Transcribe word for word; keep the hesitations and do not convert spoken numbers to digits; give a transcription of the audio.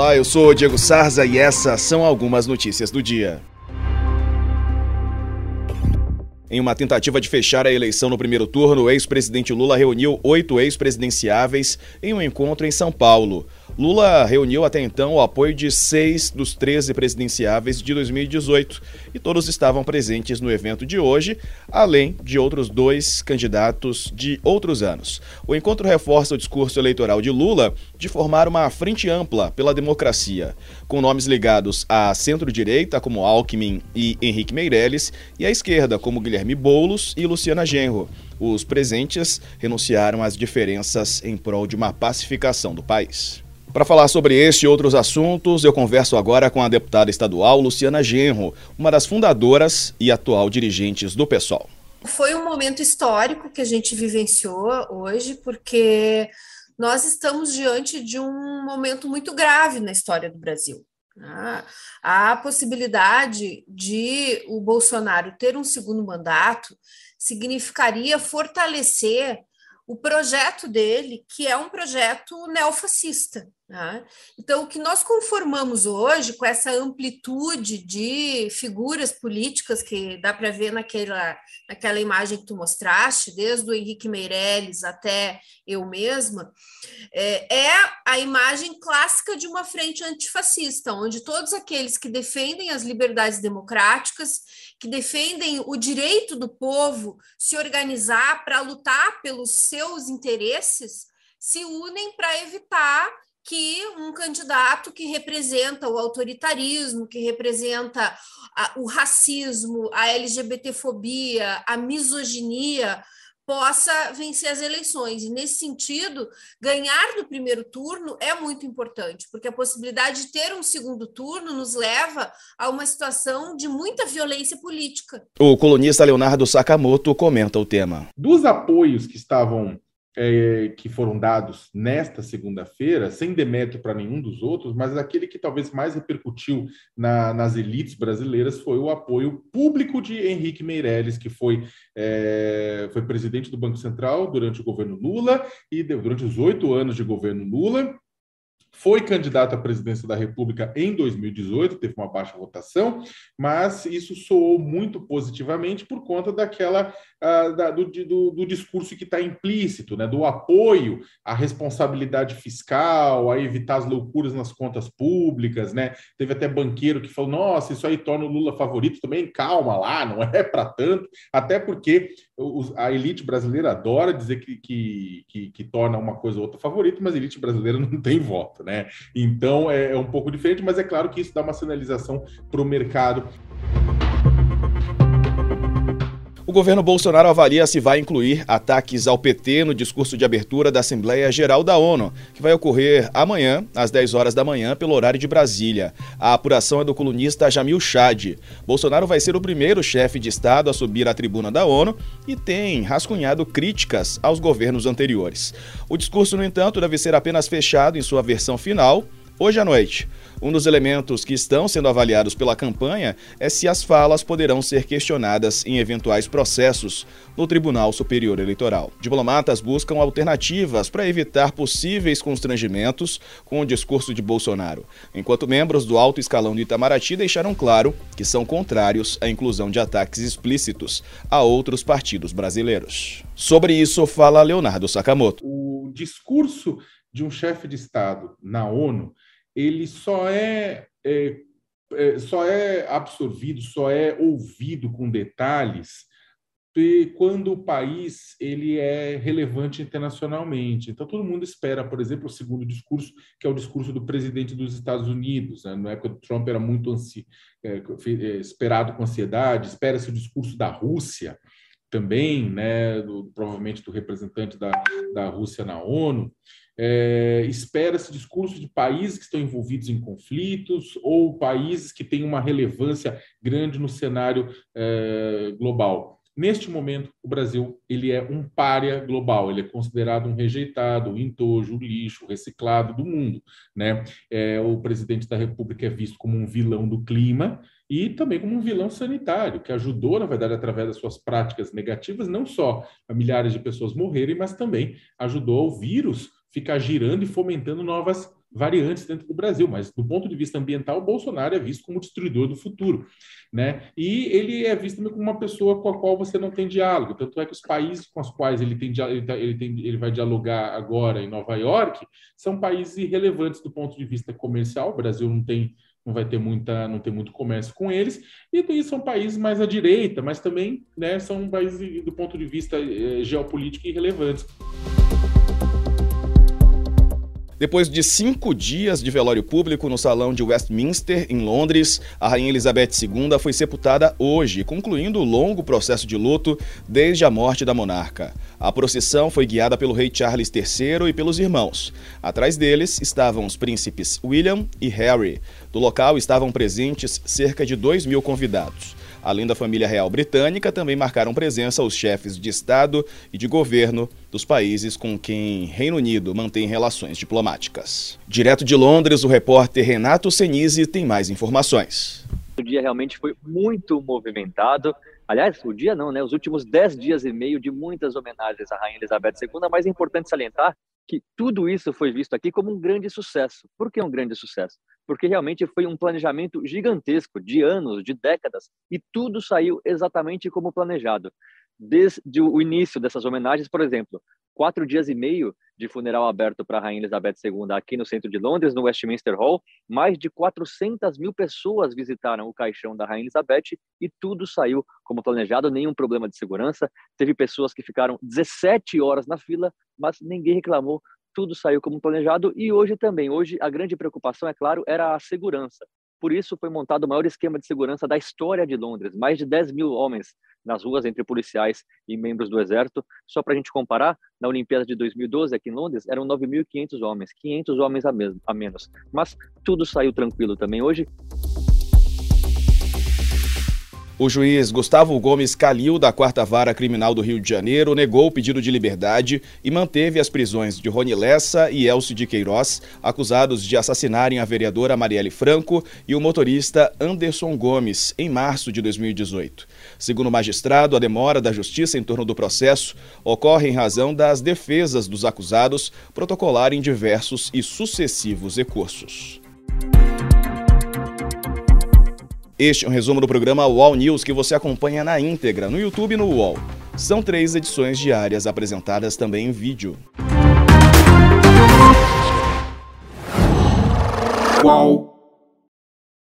Olá, eu sou o Diego Sarza e essas são algumas notícias do dia. Em uma tentativa de fechar a eleição no primeiro turno, o ex-presidente Lula reuniu oito ex-presidenciáveis em um encontro em São Paulo. Lula reuniu até então o apoio de seis dos treze presidenciáveis de dois mil e dezoito e todos estavam presentes no evento de hoje, além de outros dois candidatos de outros anos. O encontro reforça o discurso eleitoral de Lula de formar uma frente ampla pela democracia, com nomes ligados à centro-direita, como Alckmin e Henrique Meirelles, e à esquerda, como Guilherme Boulos e Luciana Genro. Os presentes renunciaram às diferenças em prol de uma pacificação do país. Para falar sobre este e outros assuntos, eu converso agora com a deputada estadual Luciana Genro, uma das fundadoras e atual dirigentes do PSOL. Foi um momento histórico que a gente vivenciou hoje, porque nós estamos diante de um momento muito grave na história do Brasil. A possibilidade de o Bolsonaro ter um segundo mandato significaria fortalecer o projeto dele, que é um projeto neofascista. Né? Então, o que nós conformamos hoje, com essa amplitude de figuras políticas que dá para ver naquela, naquela imagem que tu mostraste, desde o Henrique Meirelles até eu mesma, é, é a imagem clássica de uma frente antifascista, onde todos aqueles que defendem as liberdades democráticas, que defendem o direito do povo se organizar para lutar pelos seus interesses, se unem para evitar que um candidato que representa o autoritarismo, que representa a, o racismo, a LGBTfobia, a misoginia, possa vencer as eleições. E, nesse sentido, ganhar no primeiro turno é muito importante, porque a possibilidade de ter um segundo turno nos leva a uma situação de muita violência política. O colunista Leonardo Sakamoto comenta o tema. Dos apoios que estavam É, que foram dados nesta segunda-feira, sem demérito para nenhum dos outros, mas aquele que talvez mais repercutiu na, nas elites brasileiras foi o apoio público de Henrique Meirelles, que foi, é, foi presidente do Banco Central durante o governo Lula e durante os oito anos de governo Lula. Foi candidato à presidência da República em dois mil e dezoito, teve uma baixa votação, mas isso soou muito positivamente por conta daquela, uh, da, do, do, do discurso que está implícito, né, do apoio à responsabilidade fiscal, a evitar as loucuras nas contas públicas, né? Teve até banqueiro que falou, nossa, isso aí torna o Lula favorito também, calma lá, não é para tanto, até porque os, a elite brasileira adora dizer que, que, que, que torna uma coisa ou outra favorita, mas a elite brasileira não tem voto, né? Então é, é um pouco diferente, mas é claro que isso dá uma sinalização para o mercado. O governo Bolsonaro avalia se vai incluir ataques ao P T no discurso de abertura da Assembleia Geral da ONU, que vai ocorrer amanhã, às dez horas da manhã, pelo horário de Brasília. A apuração é do colunista Jamil Chad. Bolsonaro vai ser o primeiro chefe de Estado a subir à tribuna da ONU e tem rascunhado críticas aos governos anteriores. O discurso, no entanto, deve ser apenas fechado em sua versão final hoje à noite. Um dos elementos que estão sendo avaliados pela campanha é se as falas poderão ser questionadas em eventuais processos no Tribunal Superior Eleitoral. Diplomatas buscam alternativas para evitar possíveis constrangimentos com o discurso de Bolsonaro, enquanto membros do alto escalão do Itamaraty deixaram claro que são contrários à inclusão de ataques explícitos a outros partidos brasileiros. Sobre isso, fala Leonardo Sakamoto. O discurso de um chefe de Estado na ONU, ele só é, é, é, só é absorvido, só é ouvido com detalhes quando o país ele é relevante internacionalmente. Então, todo mundo espera, por exemplo, o segundo discurso, que é o discurso do presidente dos Estados Unidos. Né? Na época do Trump era muito ansi... é, esperado com ansiedade, espera-se o discurso da Rússia também, né? do, provavelmente do representante da, da Rússia na ONU. É, espera-se discurso de países que estão envolvidos em conflitos ou países que têm uma relevância grande no cenário é, global. Neste momento, o Brasil ele é um pária global, ele é considerado um rejeitado, um entojo, um lixo, reciclado do mundo. Né? É, o presidente da República é visto como um vilão do clima e também como um vilão sanitário, que ajudou, na verdade, através das suas práticas negativas, não só a milhares de pessoas morrerem, mas também ajudou o vírus ficar girando e fomentando novas variantes dentro do Brasil, mas do ponto de vista ambiental, o Bolsonaro é visto como destruidor do futuro, né? E ele é visto como uma pessoa com a qual você não tem diálogo. Tanto é que os países com os quais ele tem ele, tá, ele, tem, ele vai dialogar agora em Nova York são países irrelevantes do ponto de vista comercial. O Brasil não tem não vai ter muita, não tem muito comércio com eles, e são países mais à direita, mas também, né, são países do ponto de vista eh, geopolítico irrelevantes. Depois de cinco dias de velório público no Salão de Westminster, em Londres, a Rainha Elizabeth segunda foi sepultada hoje, concluindo o longo processo de luto desde a morte da monarca. A procissão foi guiada pelo rei Charles terceiro e pelos irmãos. Atrás deles estavam os príncipes William e Harry. Do local estavam presentes cerca de dois mil convidados. Além da família real britânica, também marcaram presença os chefes de Estado e de governo dos países com quem Reino Unido mantém relações diplomáticas. Direto de Londres, o repórter Renato Senise tem mais informações. O dia realmente foi muito movimentado. Aliás, o dia não, né? Os últimos dez dias e meio de muitas homenagens à Rainha Elizabeth segunda, mas é importante salientar que tudo isso foi visto aqui como um grande sucesso. Por que um grande sucesso? Porque realmente foi um planejamento gigantesco, de anos, de décadas, e tudo saiu exatamente como planejado. Desde o início dessas homenagens, por exemplo, quatro dias e meio de funeral aberto para a Rainha Elizabeth segunda aqui no centro de Londres, no Westminster Hall, mais de quatrocentas mil pessoas visitaram o caixão da Rainha Elizabeth e tudo saiu como planejado, nenhum problema de segurança. Teve pessoas que ficaram dezessete horas na fila, mas ninguém reclamou, tudo saiu como planejado. E hoje também, hoje a grande preocupação, é claro, era a segurança. Por isso foi montado o maior esquema de segurança da história de Londres, mais de dez mil homens nas ruas entre policiais e membros do exército. Só para a gente comparar, na Olimpíada de dois mil e doze, aqui em Londres, eram nove mil e quinhentos homens, quinhentos homens a, mesmo, a menos. Mas tudo saiu tranquilo também hoje. O juiz Gustavo Gomes Calil, da quarta Vara Criminal do Rio de Janeiro, negou o pedido de liberdade e manteve as prisões de Rony Lessa e Elcio de Queiroz, acusados de assassinarem a vereadora Marielle Franco e o motorista Anderson Gomes, em março de dois mil e dezoito. Segundo o magistrado, a demora da justiça em torno do processo ocorre em razão das defesas dos acusados protocolarem diversos e sucessivos recursos. Este é um resumo do programa U O L News que você acompanha na íntegra no YouTube e no U O L. São três edições diárias apresentadas também em vídeo. U O L